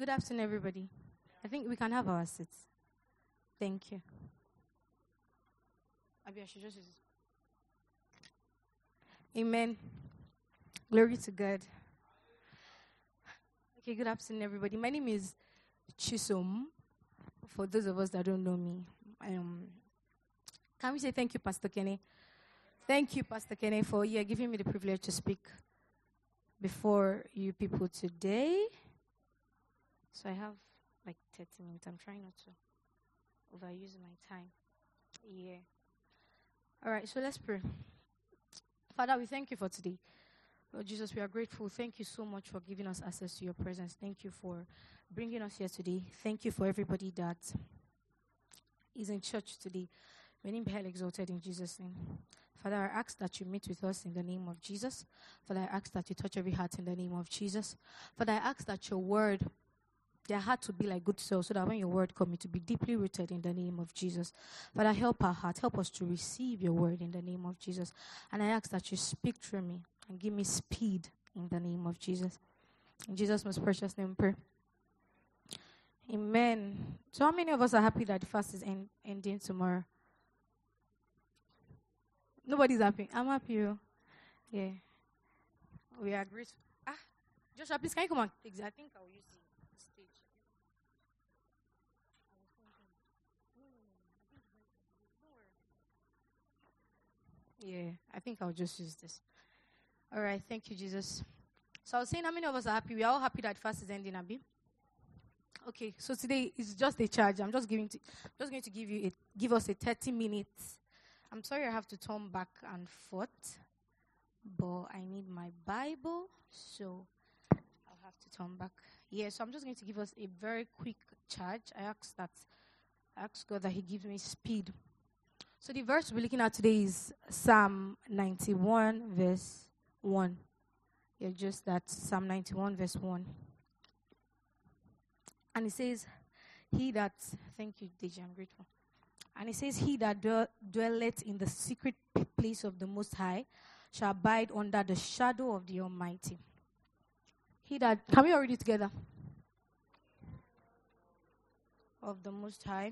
Good afternoon, everybody. I think we can have our seats. Thank you. Abi, I should just use it. Amen. Glory to God. Okay, good afternoon, everybody. My name is Chisom. For those of us that don't know me, can we say thank you, Pastor Kenny? Thank you, Pastor Kenny, for giving me the privilege to speak before you people today. So I have like 30 minutes. I'm trying not to overuse my time. Yeah. All right, so let's pray. Father, we thank you for today. Lord Jesus, we are grateful. Thank you so much for giving us access to your presence. Thank you for bringing us here today. Thank you for everybody that is in church today. May name be held exalted in Jesus' name. Father, I ask that you meet with us in the name of Jesus. Father, I ask that you touch every heart in the name of Jesus. Father, I ask that your word, their heart to be like good soil, so that when your word comes, to be deeply rooted in the name of Jesus. Father, help our heart. Help us to receive your word in the name of Jesus. And I ask that you speak through me and give me speed in the name of Jesus. In Jesus' most precious name, pray. Amen. So how many of us are happy that the fast is ending tomorrow? Nobody's happy. I'm happy. Yeah. We are grateful. Joshua, please, can you come and take this? I think I'll use the stage. Yeah, I think I'll just use this. All right, thank you, Jesus. So I was saying, how many of us are happy? We are all happy that fast is ending, Abi. Okay, so today is just a charge. I'm just going to give us a 30 minutes. I'm sorry I have to turn back and forth, but I need my Bible, so I'll have to turn back. Yeah, so I'm just going to give us a very quick charge. I ask God that He gives me speed. So the verse we're looking at today is Psalm 91, verse 1. Yeah, just that, Psalm 91, verse 1. And it says, thank you, Deji, I'm grateful. And it says, he that dwelleth in the secret place of the Most High shall abide under the shadow of the Almighty. Can we all read it together? Of the Most High.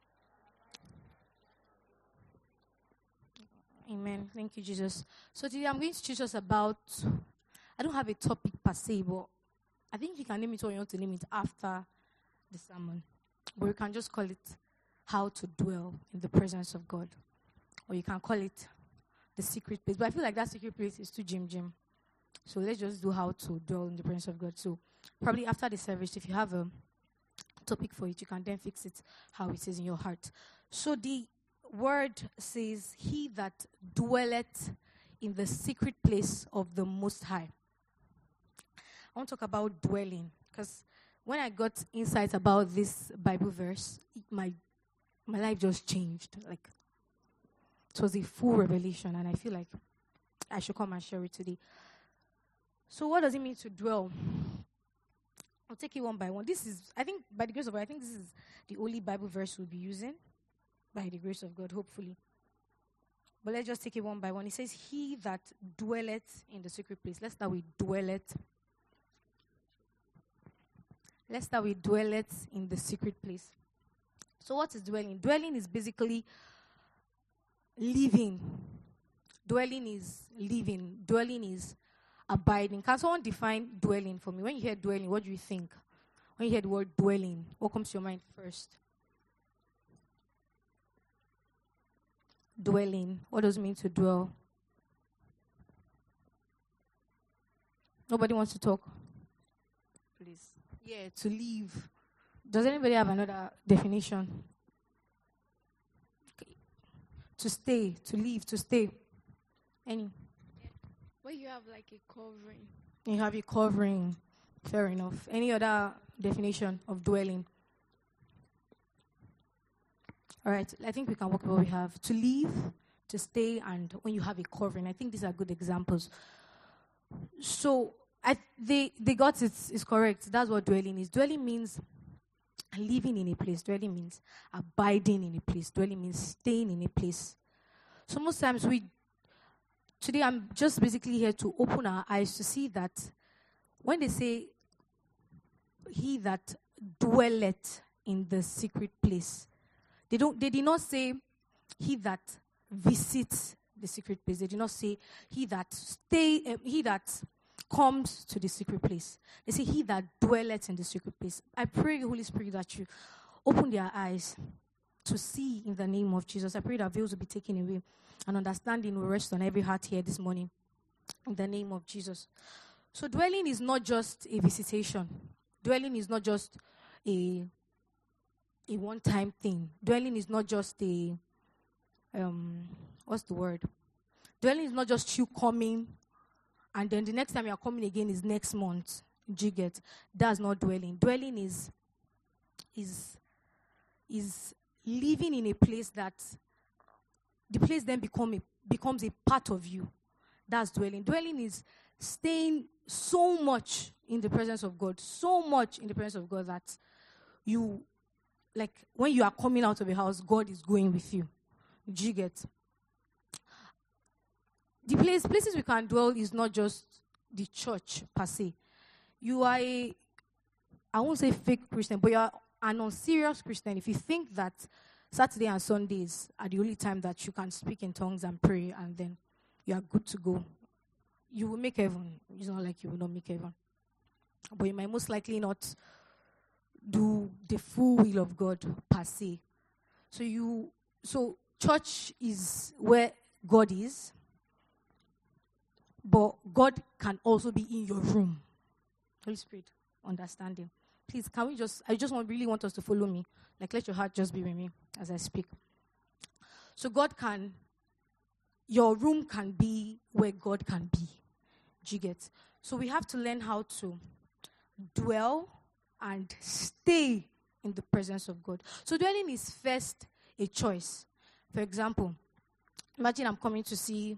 Amen. Thank you, Jesus. So today I'm going to teach us about, I don't have a topic per se, but I think you can name it or you want to name it after the sermon. But you can just call it how to dwell in the presence of God. Or you can call it the secret place. But I feel like that secret place is too jim. So let's just do how to dwell in the presence of God. So probably after the service, if you have a topic for it, you can then fix it how it is in your heart. So the word says, he that dwelleth in the secret place of the Most High. I want to talk about dwelling, because when I got insights about this Bible verse, my life just changed. Like, it was a full revelation, and I feel like I should come and share it today. So what does it mean to dwell? I'll take it one by one. This is, I think, by the grace of God, I think this is the only Bible verse we'll be using, by the grace of God, hopefully. But let's just take it one by one. It says, he that dwelleth in the secret place. Let's start with dwelleth. Let's start with dwelleth in the secret place. So what is dwelling? Dwelling is basically living. Dwelling is living. Dwelling is abiding. Can someone define dwelling for me? When you hear dwelling, what do you think? When you hear the word dwelling, what comes to your mind first? Dwelling. What does it mean to dwell? Nobody wants to talk? Please. Yeah, to live. Does anybody have another definition? Okay. To stay, to live, to stay. Any? When you have like a covering. You have a covering. Fair enough. Any other definition of dwelling? All right, I think we can work with what we have. To live, to stay, and when you have a covering. I think these are good examples. So, they got it, is correct. That's what dwelling is. Dwelling means living in a place. Dwelling means abiding in a place. Dwelling means staying in a place. So most times today I'm just basically here to open our eyes to see that when they say he that dwelleth in the secret place. They did not say he that visits the secret place. They did not say he that comes to the secret place. They say he that dwelleth in the secret place. I pray, Holy Spirit, that you open their eyes to see in the name of Jesus. I pray that veils will be taken away and understanding will rest on every heart here this morning in the name of Jesus. So dwelling is not just a visitation. Dwelling is not just a one-time thing. Dwelling is not just a what's the word? Dwelling is not just you coming and then the next time you're coming again is next month. Do you get? That's not dwelling. Dwelling is living in a place that the place then becomes a part of you. That's dwelling. Dwelling is staying so much in the presence of God, that you, like when you are coming out of a house, God is going with you. Do you get? The places we can dwell is not just the church per se. You are I won't say fake Christian, but you are an unserious Christian if you think that Saturday and Sundays are the only time that you can speak in tongues and pray and then you are good to go. You will make heaven. It's not like you will not make heaven. But you might most likely not do the full will of God per se. So church is where God is, but God can also be in your room. Holy Spirit, understanding. Please, I just really want us to follow me. Like, let your heart just be with me as I speak. So your room can be where God can be. Do you get? So we have to learn how to dwell and stay in the presence of God. So dwelling is first a choice. For example, imagine I'm going to see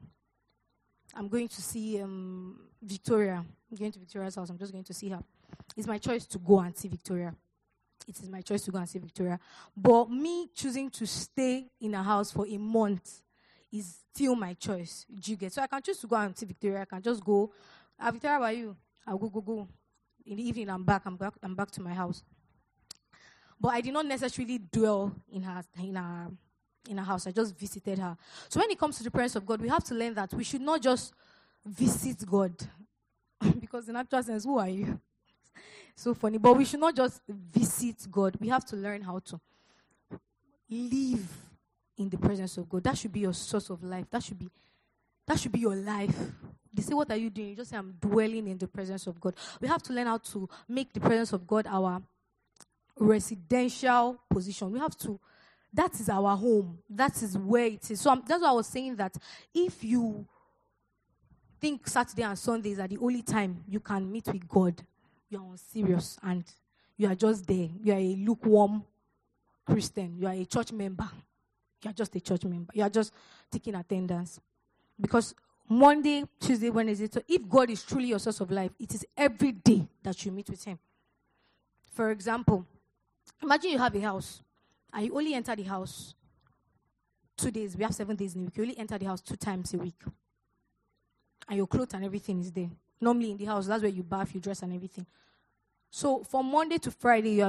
Victoria. I'm going to Victoria's house. I'm just going to see her. It's my choice to go and see Victoria. It is my choice to go and see Victoria. But me choosing to stay in a house for a month is still my choice. Do you get? So I can choose to go and see Victoria. I can just go. Victoria, how are you? I'll go. In the evening, I'm back to my house. But I did not necessarily dwell in her house. I just visited her. So when it comes to the presence of God, we have to learn that we should not just visit God. Because in actual sense, who are you? So funny. But we should not just visit God. We have to learn how to live in the presence of God. That should be your source of life. That should be your life. They say, what are you doing? You just say, I'm dwelling in the presence of God. We have to learn how to make the presence of God our residential position. That is our home. That is where it is. So that's why I was saying that if you think Saturday and Sundays are the only time you can meet with God, you are unserious and you are just there. You are a lukewarm Christian. You are a church member. You are just a church member. You are just taking attendance. Because Monday, Tuesday, Wednesday, so if God is truly your source of life, it is every day that you meet with Him. For example, imagine you have a house and you only enter the house 2 days. We have 7 days in a week. You only enter the house 2 times a week. And your clothes and everything is there. Normally in the house, that's where you bath, you dress and everything. So from Monday to Friday, you'll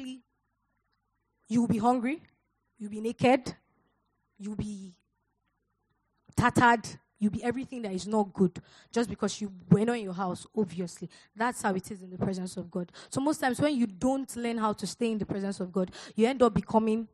be hungry, you'll be naked, you'll be tattered, you'll be everything that is not good just because you were not in your house, obviously. That's how it is in the presence of God. So most times when you don't learn how to stay in the presence of God, you end up becoming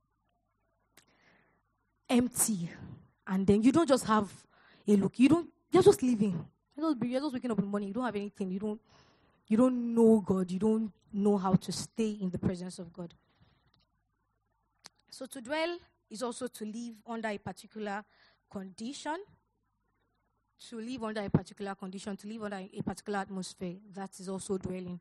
empty. And then you don't just have a look. You're just living. You're just waking up in the morning. You don't have anything. You don't know God. You don't know how to stay in the presence of God. So to dwell is also to live under a particular condition. To live under a particular condition, to live under a particular atmosphere. That is also dwelling.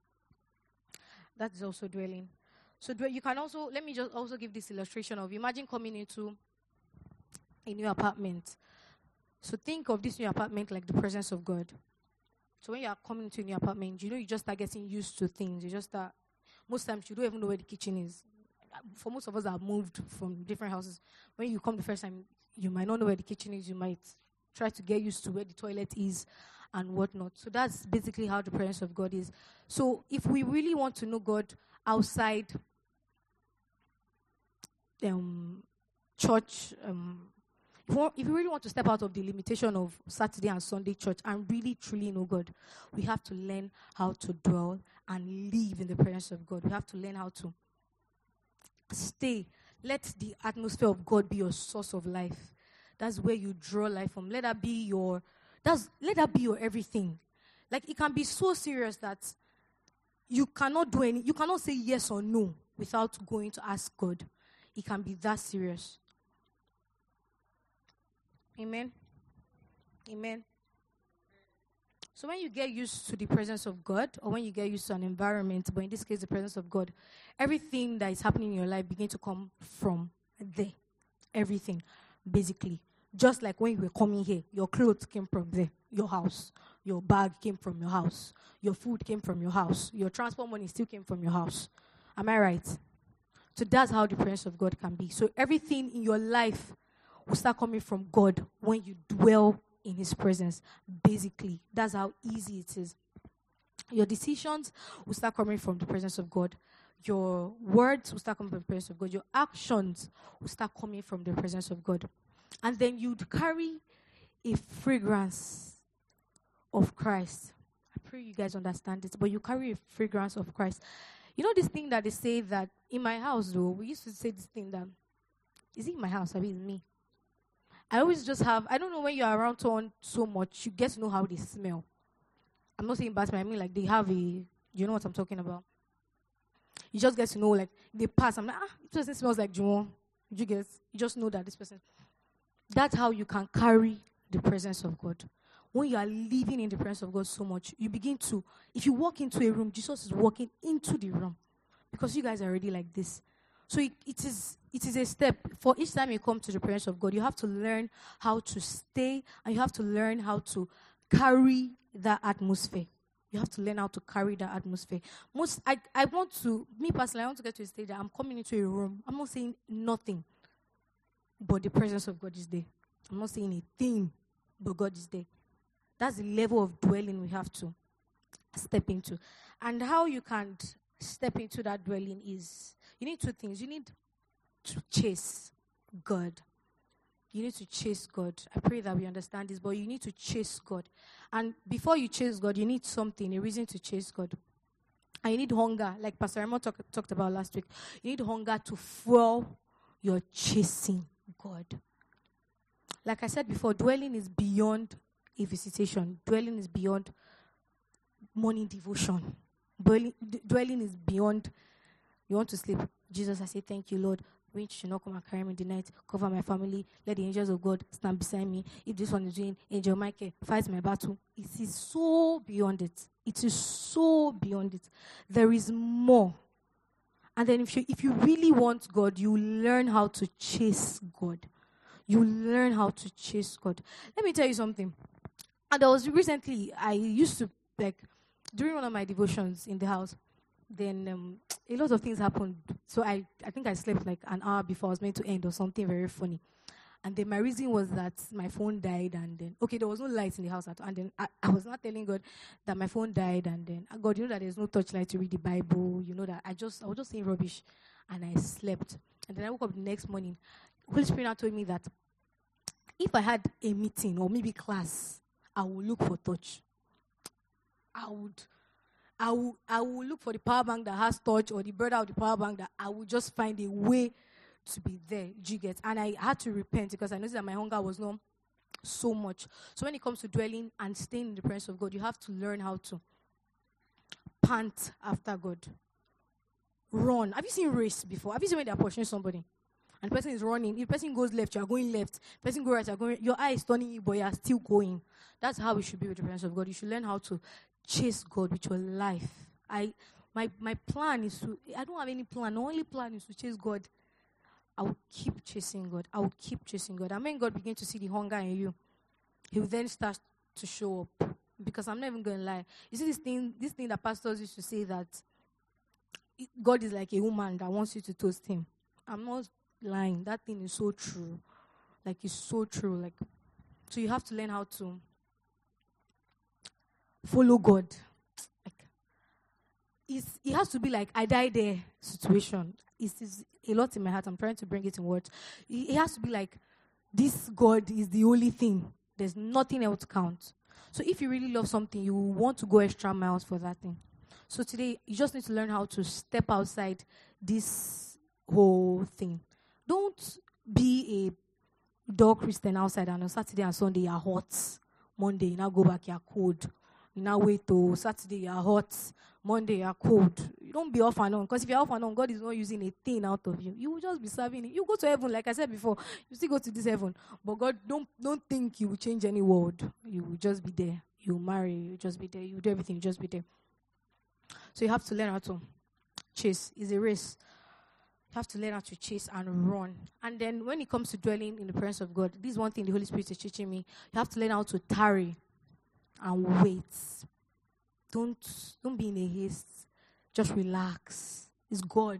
So you can also, let me just also give this illustration of, imagine coming into a new apartment. So think of this new apartment like the presence of God. So when you are coming to a new apartment, you just start getting used to things. Most times you don't even know where the kitchen is. For most of us that have moved from different houses, when you come the first time, you might not know where the kitchen is. You might try to get used to where the toilet is and whatnot. So that's basically how the presence of God is. So if we really want to know God outside church, if we really want to step out of the limitation of Saturday and Sunday church and really truly know God, we have to learn how to dwell and live in the presence of God. We have to learn how to stay. Let the atmosphere of God be your source of life. That's where you draw life from. Let that be your everything. Like, it can be so serious that you cannot say yes or no without going to ask God. It can be that serious. Amen. Amen. So when you get used to the presence of God, or when you get used to an environment, but in this case the presence of God, everything that is happening in your life begin to come from there. Everything, basically. Just like when you were coming here, your clothes came from there, your house. Your bag came from your house. Your food came from your house. Your transport money still came from your house. Am I right? So that's how the presence of God can be. So everything in your life will start coming from God when you dwell in His presence. Basically, that's how easy it is. Your decisions will start coming from the presence of God. Your words will start coming from the presence of God. Your actions will start coming from the presence of God. And then you'd carry a fragrance of Christ. I pray you guys understand it, but you carry a fragrance of Christ. You know this thing that they say that in my house, though, we used to say this thing that, is it in my house? I mean, it's me. I always just have, I don't know, when you're around someone so much, you get to know how they smell. I'm not saying bad smell, I mean like they have you know what I'm talking about? You just get to know, like, they pass, I'm like, this person smells like Juwon. You just know that this person. That's how you can carry the presence of God. When you are living in the presence of God so much, you begin to, if you walk into a room, Jesus is walking into the room. Because you guys are already like this. So it is a step. For each time you come to the presence of God, you have to learn how to stay, and you have to learn how to carry that atmosphere. You have to learn how to carry that atmosphere. I want to get to a stage that I'm coming into a room. I'm not saying nothing, but the presence of God is there. I'm not saying a thing, but God is there. That's the level of dwelling we have to step into. And how you can step into that dwelling is, you need two things. You need to chase God. You need to chase God. I pray that we understand this, but you need to chase God. And before you chase God, you need something, a reason to chase God. And you need hunger, like Pastor Raymond talked about last week. You need hunger to fuel your chasing God. Like I said before, dwelling is beyond a visitation. Dwelling is beyond morning devotion. Dwelling is beyond, you want to sleep. Jesus, I say, thank you, Lord. Winch should not come and carry me in the night. Cover my family. Let the angels of God stand beside me. If this one is doing, Angel Michael fights my battle. It is so beyond it. It is so beyond it. There is more. And then if you really want God, you learn how to chase God. You learn how to chase God. Let me tell you something. And there was recently, I used to, like, during one of my devotions in the house, then a lot of things happened. So I think I slept like an hour before I was meant to end, or something very funny. And then my reason was that my phone died, and then, there was no lights in the house at all. And then I was not telling God that my phone died, and then, God, you know that there's no torchlight to read the Bible. You know that I was just saying rubbish, and I slept. And then I woke up the next morning. Holy Spirit now told me that if I had a meeting or maybe class, I would look for torch. I would look for the power bank that has torch, or the brother of the power bank, that I would just find a way to be there. Do you get? And I had to repent because I noticed that my hunger was not so much. So when it comes to dwelling and staying in the presence of God, you have to learn how to pant after God. Run. Have you seen race before? Have you seen when they're pushing somebody and the person is running? If the person goes left, you are going left. If the person goes right, you are going right. Your eye is turning you, but you are still going. That's how we should be with the presence of God. You should learn how to chase God with your life. My plan is to, I don't have any plan. The only plan is to chase God. I will keep chasing God. I will keep chasing God. And when God begins to see the hunger in you, He will then start to show up. Because I'm not even going to lie. You see this thing that pastors used to say, that God is like a woman that wants you to toast him. I'm not lying. That thing is so true. Like, it's so true. Like, so you have to learn how to follow God. Like, it has to be like I die there situation. It's a lot in my heart. I'm trying to bring it in words. It has to be like this God is the only thing. There's nothing else counts. So if you really love something, you want to go extra miles for that thing. So today, you just need to learn how to step outside this whole thing. Don't be a dull Christian outside and on Saturday and Sunday you're hot. Monday, you now go back, you're cold. You now wait till Saturday, you're hot. Monday, you're cold. You don't be off and on. Because if you're off and on, God is not using a thing out of you. You will just be serving it. You go to heaven, like I said before. You still go to this heaven. But God, don't think you will change any world. You will just be there. You will marry. You will just be there. You will do everything. You just be there. So you have to learn how to chase. It's a race. You have to learn how to chase and run. And then when it comes to dwelling in the presence of God, this is one thing the Holy Spirit is teaching me. You have to learn how to tarry and wait. Don't be in a haste. Just relax. It's God.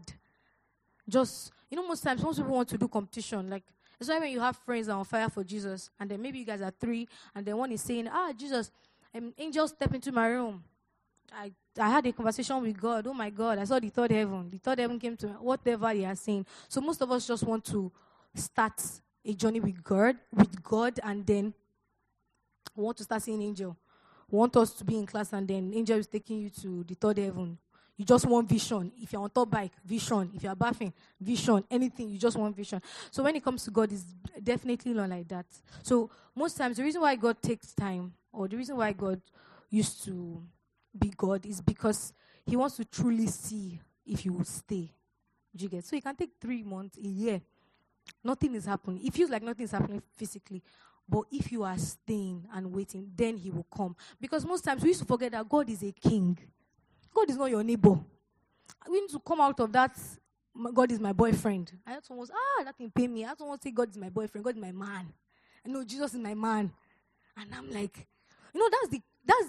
Just, most times, most people want to do competition. Like, it's why when you have friends that are on fire for Jesus, and then maybe you guys are 3, and then one is saying, Jesus, angel step into my room. I had a conversation with God. Oh my God, I saw the third heaven. The third heaven came to me. Whatever they are saying. So most of us just want to start a journey with God, and then we want to start seeing angel. We want us to be in class, and then angel is taking you to the third heaven. You just want vision. If you're on top bike, vision. If you're bathing, vision. Anything, you just want vision. So when it comes to God, it's definitely not like that. So most times, the reason why God takes time, or the reason why God used to be God, is because he wants to truly see if you will stay. Do you get? So it can take 3 months, a year. Nothing is happening. It feels like nothing is happening physically. But if you are staying and waiting, then he will come. Because most times we used to forget that God is a king. God is not your neighbor. We need to come out of that, God is my boyfriend. I had someone say, that thing pay me. I had someone say, God is my boyfriend. God is my man. I know Jesus is my man. And I'm like, that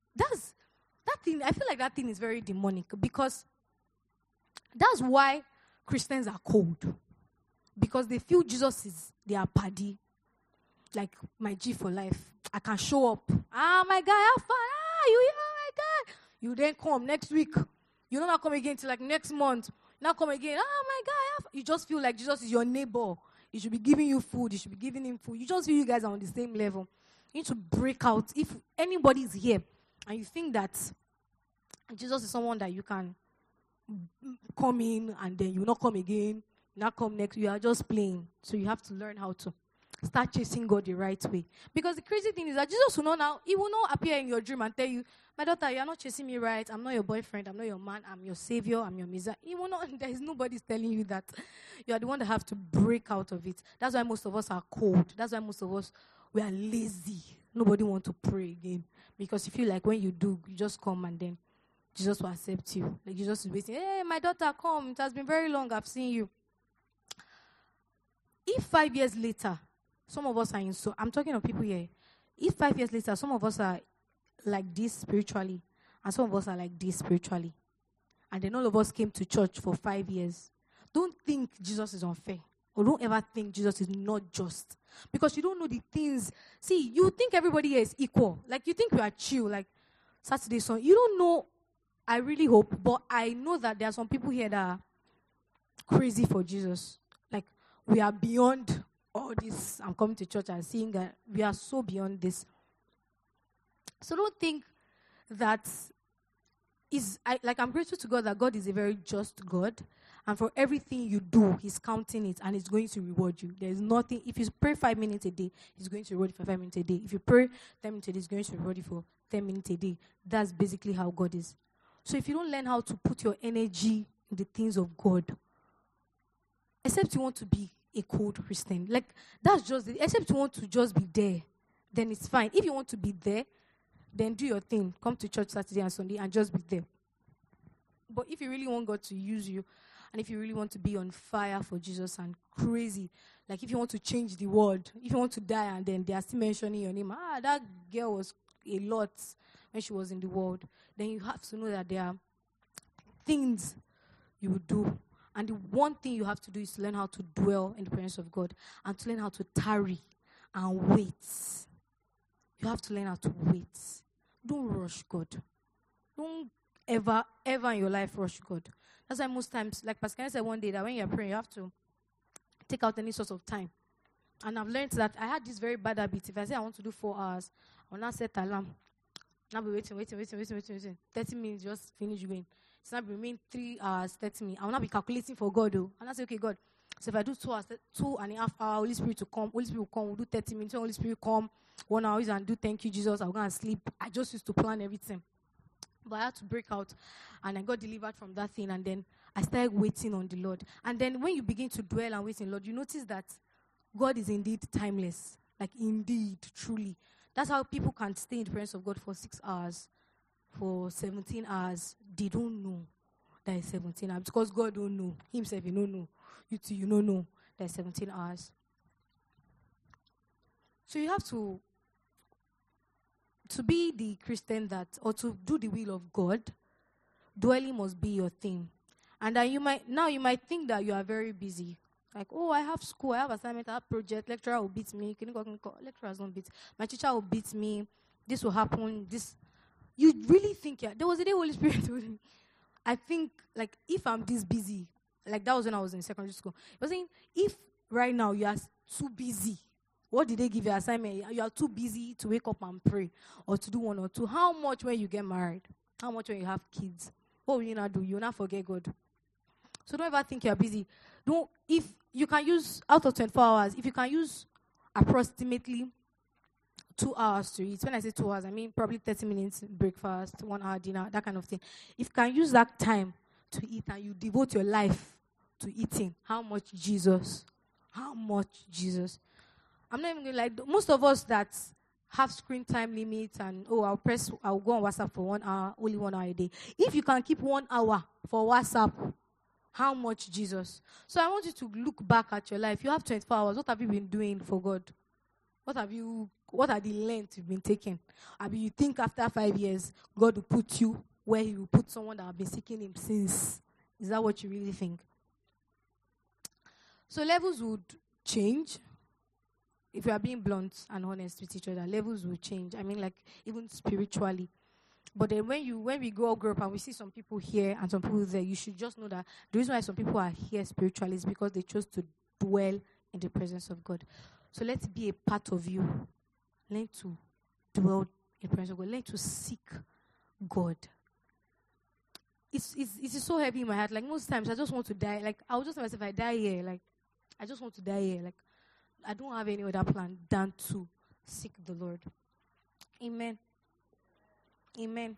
thing, I feel like that thing is very demonic. Because that's why Christians are cold. Because they feel Jesus is their paddy. Like my G for life. I can show up. My guy, how far? You here? Oh my God. You then come next week. You don't not come again till like next month. Now come again. My guy. You just feel like Jesus is your neighbor. He should be giving you food. You should be giving him food. You just feel you guys are on the same level. You need to break out. If anybody is here and you think that Jesus is someone that you can come in and then you will not come again, not come next, you are just playing. So you have to learn how to start chasing God the right way. Because the crazy thing is that Jesus will not appear in your dream and tell you, my daughter, you are not chasing me right. I'm not your boyfriend. I'm not your man. I'm your savior. I'm your Messiah. There is nobody telling you that. You are the one that have to break out of it. That's why most of us are cold. That's why most of us, we are lazy. Nobody wants to pray again. Because you feel like when you do, you just come and then Jesus will accept you. Like Jesus is waiting. Hey, my daughter, come. It has been very long. I've seen you. If 5 years later, some of us are I'm talking of people here. If 5 years later, some of us are like this spiritually, and some of us are like this spiritually, and then all of us came to church for 5 years, don't think Jesus is unfair. Or don't ever think Jesus is not just. Because you don't know the things. See, you think everybody here is equal. Like, you think we are chill. Like, Saturday, Sunday. You don't know. I really hope. But I know that there are some people here that are crazy for Jesus. Like, we are beyond all this. I'm coming to church and seeing that we are so beyond this. So don't think that I'm grateful to God that God is a very just God. And for everything you do, he's counting it and he's going to reward you. There's nothing. If you pray 5 minutes a day, he's going to reward you for 5 minutes a day. If you pray 10 minutes a day, he's going to reward you for 10 minutes a day. That's basically how God is. So if you don't learn how to put your energy in the things of God, except you want to be a cold Christian, like that's just it. Except you want to just be there, then it's fine. If you want to be there, then do your thing. Come to church Saturday and Sunday and just be there. But if you really want God to use you, and if you really want to be on fire for Jesus and crazy, like if you want to change the world, if you want to die and then they are still mentioning your name, that girl was a lot when she was in the world, then you have to know that there are things you will do. And the one thing you have to do is to learn how to dwell in the presence of God and to learn how to tarry and wait. You have to learn how to wait. don't rush God. Don't ever, ever in your life rush God. That's why most times, like Pastor Ken said one day, that when you're praying, you have to take out any sort of time. And I've learned that I had this very bad habit. If I say I want to do 4 hours, I will not set alarm. Now be waiting. 30 minutes, just finish going. It's not be remain 3 hours, 30 minutes. I will not be calculating for God, though. And I say, okay, God. So if I do 2 hours, 2.5 hours, Holy Spirit to come. Holy Spirit will come. We'll do 30 minutes. Holy Spirit come. 1 hour and do thank you, Jesus. I'll go and sleep. I just used to plan everything. But I had to break out. And I got delivered from that thing. And then I started waiting on the Lord. And then when you begin to dwell and wait in Lord, you notice that God is indeed timeless. Like indeed, truly. That's how people can stay in the presence of God for 6 hours, for 17 hours. They don't know that it's 17 hours. Because God don't know. Himself, he don't know. You too, you don't know that it's 17 hours. So you have to be the Christian that, or to do the will of God, dwelling must be your thing. And then you might think that you are very busy. Like, oh, I have school, I have assignment, I have project, lecturer will beat me. Lecturers don't beat. My teacher will beat me. This will happen. This, you really think, yeah. There was a day Holy Spirit told me, I think, like, if I'm this busy, like that was when I was in secondary school. He was saying, if right now you are too busy, what did they give you assignment? You are too busy to wake up and pray or to do 1 or 2. How much when you get married? How much when you have kids? What will you not do? You will not forget God. So don't ever think you are busy. If you can use, out of 24 hours, if you can use approximately 2 hours to eat. When I say 2 hours, I mean probably 30 minutes breakfast, 1 hour dinner, that kind of thing. If you can use that time to eat and you devote your life to eating, how much Jesus? How much Jesus? I'm not even going to lie. Most of us that have screen time limits and, I'll go on WhatsApp for 1 hour, only 1 hour a day. If you can keep 1 hour for WhatsApp, how much Jesus? So I want you to look back at your life. You have 24 hours. What have you been doing for God? What are the lengths you've been taking? I mean, you think after 5 years, God will put you where he will put someone that have been seeking him since. Is that what you really think? So levels would change. If we are being blunt and honest with each other, levels will change. I mean, like, even spiritually. But then when we grow up and we see some people here and some people there, you should just know that the reason why some people are here spiritually is because they chose to dwell in the presence of God. So let's be a part of you. Learn to dwell in the presence of God. Learn to seek God. It's so heavy in my heart. Like, most times I just want to die. Like, I'll just tell myself, if I die here, like, I just want to die here. Like, I don't have any other plan than to seek the Lord. Amen. Amen.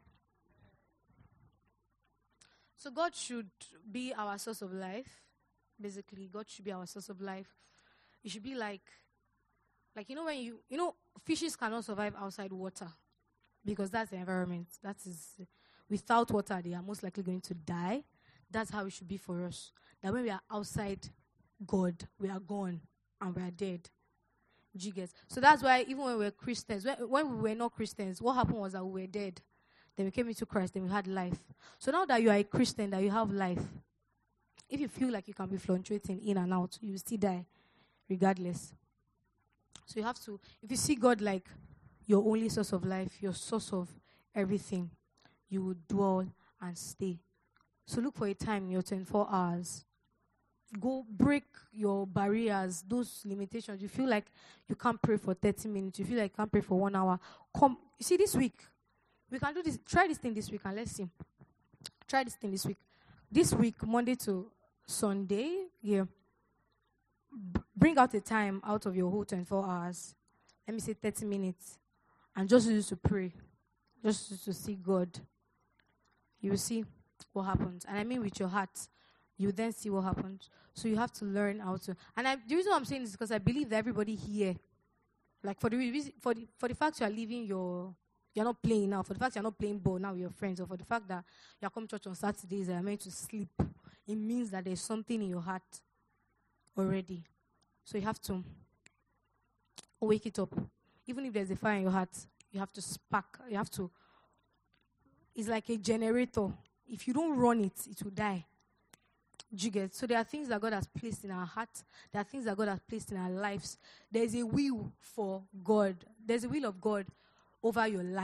So God should be our source of life. Basically, God should be our source of life. It should be like when fishes cannot survive outside water because that's the environment. That is, without water, they are most likely going to die. That's how it should be for us. That when we are outside God, we are gone and we are dead. Do you get? So that's why even when we were Christians, when we were not Christians, what happened was that we were dead. Then we came into Christ, then we had life. So now that you are a Christian, that you have life, if you feel like you can be fluctuating in and out, you will still die regardless. So you have to, if you see God like your only source of life, your source of everything, you will dwell and stay. So look for a time in your 24 hours. Go break your barriers, those limitations. You feel like you can't pray for 30 minutes. You feel like you can't pray for 1 hour. Come, you see, this week, we can do this. Try this thing this week and let's see. Try this thing this week. This week, Monday to Sunday, yeah. Bring out a time out of your whole 24 hours. Let me say 30 minutes. And just use it to pray. Just to see God. You will see what happens. And I mean with your heart. You then see what happens. So you have to learn how to. And the reason I'm saying this is because I believe that everybody here, like for the fact you are leaving you're not playing now, for the fact you're not playing ball now with your friends, or for the fact that you're coming to church on Saturdays and you're meant to sleep, it means that there's something in your heart already. So you have to wake it up. Even if there's a fire in your heart, you have to spark. You have to. It's like a generator. If you don't run it, it will die. Do you get? So there are things that God has placed in our heart. There are things that God has placed in our lives. There's a will for God. There's a will of God over your life.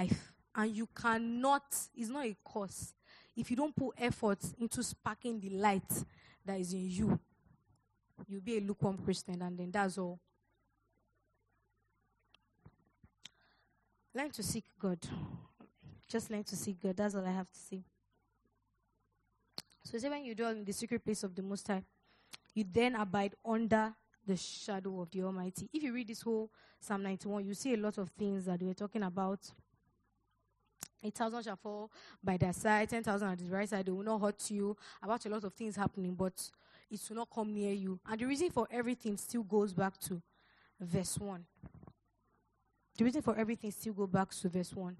And you cannot, it's not a course. If you don't put effort into sparking the light that is in you, you'll be a lukewarm Christian, and then that's all. Learn to seek God. Just learn to seek God. That's all I have to say. So, say when you dwell in the secret place of the Most High, you then abide under the shadow of the Almighty. If you read this whole Psalm 91, you see a lot of things that we're talking about. 1,000 shall fall by their side, 10,000 at the right side. They will not hurt you. About a lot of things happening, but it will not come near you. And the reason for everything still goes back to verse 1. The reason for everything still goes back to verse 1.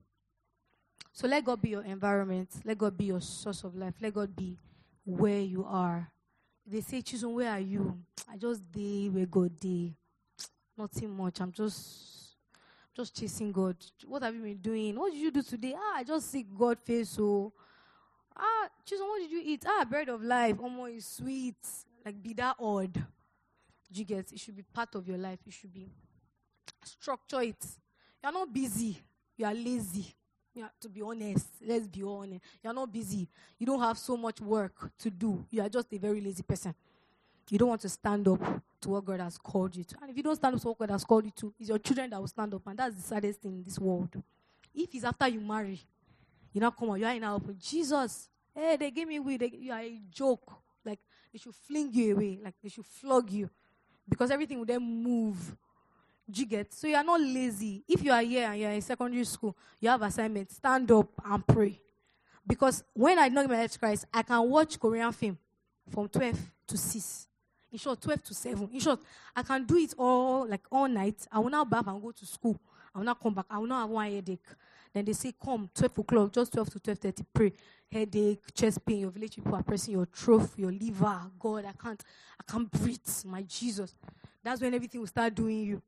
So let God be your environment. Let God be your source of life. Let God be where you are. They say, Chisom, where are you? I just day where God day. Nothing much. I'm just chasing God. What have you been doing? What did you do today? I just seek God face. So, Chisom, what did you eat? Bread of life. Almost is sweet. Like, be that odd. Do you get? It should be part of your life. It should be. Structure it. You're not busy. You are lazy. Yeah, to be honest, let's be honest. You're not busy. You don't have so much work to do. You are just a very lazy person. You don't want to stand up to what God has called you to. And if you don't stand up to what God has called you to, it's your children that will stand up. And that's the saddest thing in this world. If it's after you marry, you now come on, you are in our open. Jesus, hey, they gave me weed. You are a joke. Like, they should fling you away. Like, they should flog you. Because everything will then move. Do you get? So you are not lazy. If you are here and you are in secondary school, you have assignments, stand up and pray. Because when I know my head to Christ, I can watch Korean film from 12 to 6. In short, 12 to 7. In short, I can do it all night. I will now bath and go to school. I will not come back. I will not have one headache. Then they say, come, 12 o'clock, just 12 to 12:30, pray. Headache, chest pain, your village people are pressing your throat, your liver. God, I can't breathe, my Jesus. That's when everything will start doing you.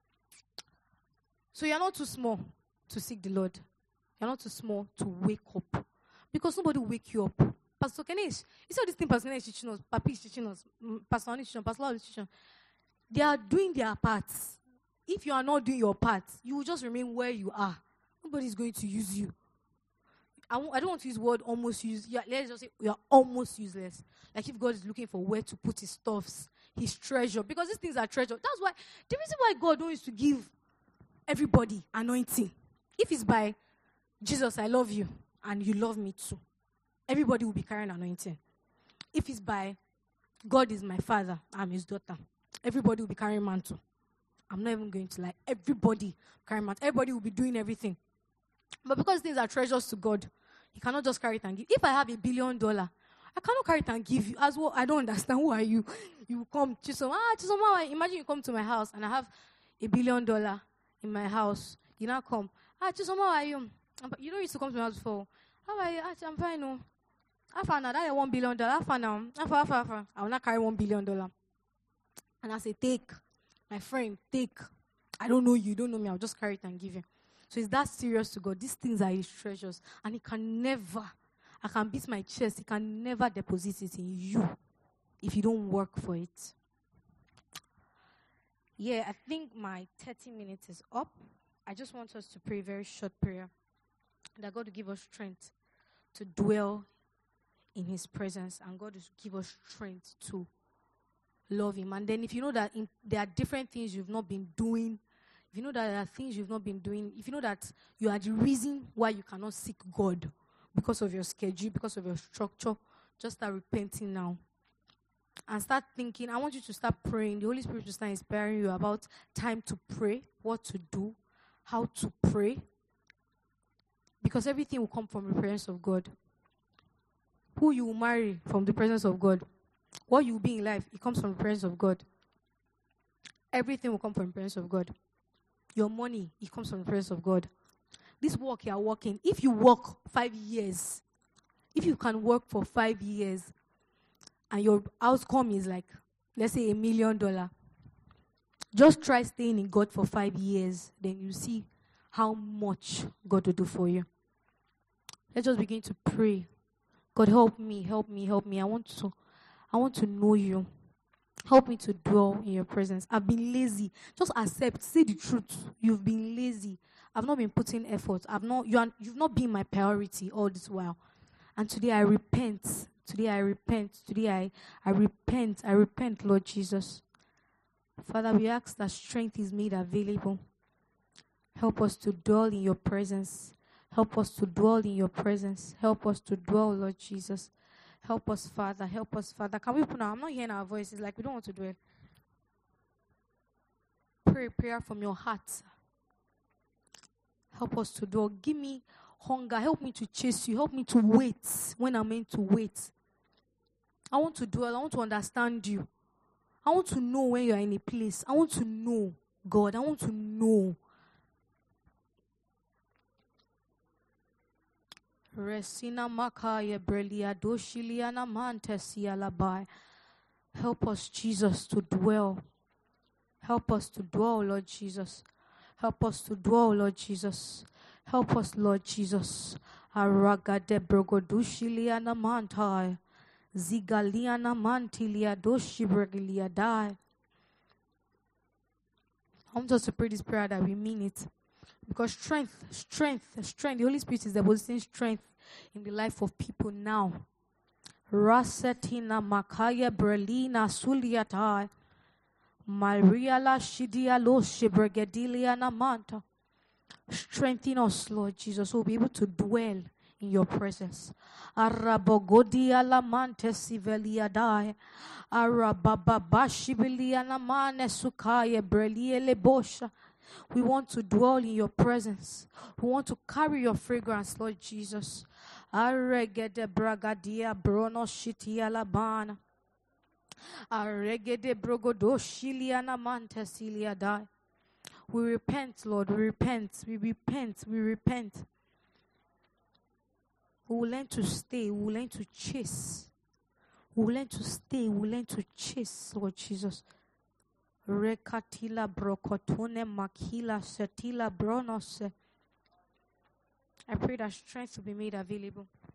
So you're not too small to seek the Lord. You're not too small to wake up. Because nobody will wake you up. Pastor Kenesh, you saw this thing Pastor Kenesh is teaching us, Papi is teaching us, Pastor Ani is teaching us, Pastor Law is teaching us. They are doing their parts. If you are not doing your part, you will just remain where you are. Nobody is going to use you. I don't want to use the word almost useless. Yeah, let's just say we are almost useless. Like if God is looking for where to put his stuffs, his treasure. Because these things are treasure. That's why, the reason why God don't used to give everybody anointing. If it's by Jesus, I love you, and you love me too, everybody will be carrying anointing. If it's by God is my father, I'm his daughter, everybody will be carrying mantle. I'm not even going to lie. Everybody carrying mantle. Everybody will be doing everything. But because things are treasures to God, he cannot just carry it and give. If I have $1 billion, I cannot carry it and give you. As well, I don't understand. Who are you? You come, Chisom. Imagine you come to my house and I have $1 billion in my house. You now come. Chisom, how are you? You don't used to come to my house before. How are you? I'm fine. No. I found out that $1 billion. I found out. I will not carry $1 billion. And I say, take. My friend, take. I don't know you. Don't know me. I'll just carry it and give you. So it's that serious to God. These things are his treasures. And he can never, I can beat my chest, he can never deposit it in you if you don't work for it. Yeah, I think my 30 minutes is up. I just want us to pray a very short prayer. That God will give us strength to dwell in his presence. And God will give us strength to love him. And then if you know that there are different things you've not been doing, if you know that there are things you've not been doing, if you know that you are the reason why you cannot seek God because of your schedule, because of your structure, just start repenting now. And start thinking, I want you to start praying. The Holy Spirit will start inspiring you about time to pray, what to do, how to pray. Because everything will come from the presence of God. Who you will marry from the presence of God. What you will be in life, it comes from the presence of God. Everything will come from the presence of God. Your money, it comes from the presence of God. This work you are working, if you work 5 years, if you can work for 5 years, and your outcome is like, let's say $1 million, just try staying in God for 5 years, then you see how much God will do for you. Let's just begin to pray. God, help me, help me, help me. I want to know you. Help me to dwell in your presence. I've been lazy. Just accept. Say the truth. You've been lazy. I've not been putting effort. You've not been my priority all this while. And today I repent. Today I repent. Today I repent. I repent, Lord Jesus. Father, we ask that strength is made available. Help us to dwell in your presence. Help us to dwell in your presence. Help us to dwell, Lord Jesus. Help us, Father. Help us, Father. Can we put now? I'm not hearing our voices. Like we don't want to do it. Pray prayer from your heart. Help us to dwell. Give me hunger. Help me to chase you. Help me to wait when I'm meant to wait. I want to dwell. I want to understand you. I want to know when you are in a place. I want to know, God. I want to know. Resina makaya brelia doshiliana mantesia labai. Help us, Jesus, to dwell. Help us to dwell, Lord Jesus. Help us to dwell, Lord Jesus. Help us, Lord Jesus. Aragade brogodushiliana mantai. Zigaliana mantilia doshi bregilia die. I want us to pray this prayer that we mean it. Because strength, the Holy Spirit is depositing strength in the life of people now. Rasetina makaya brelina suliatai. Maria la shidia lo shibregedilia namanta. Strengthen us, Lord Jesus. We'll be able to dwell in your presence. Arabogodia la mante sivelia dai. Arabababashibilia namane sukaya breliele bosha. We want to dwell in your presence. We want to carry your fragrance, Lord Jesus. Arregede bragadia brono shitia labana. Arregede brogodo shiliana mante silia dai. We repent, Lord. We repent. We repent. We repent. We will learn to stay. We will learn to chase. We will learn to stay. We will learn to chase, Lord Jesus. Rekatila brokotone makila setila bronose. I pray that strength will be made available.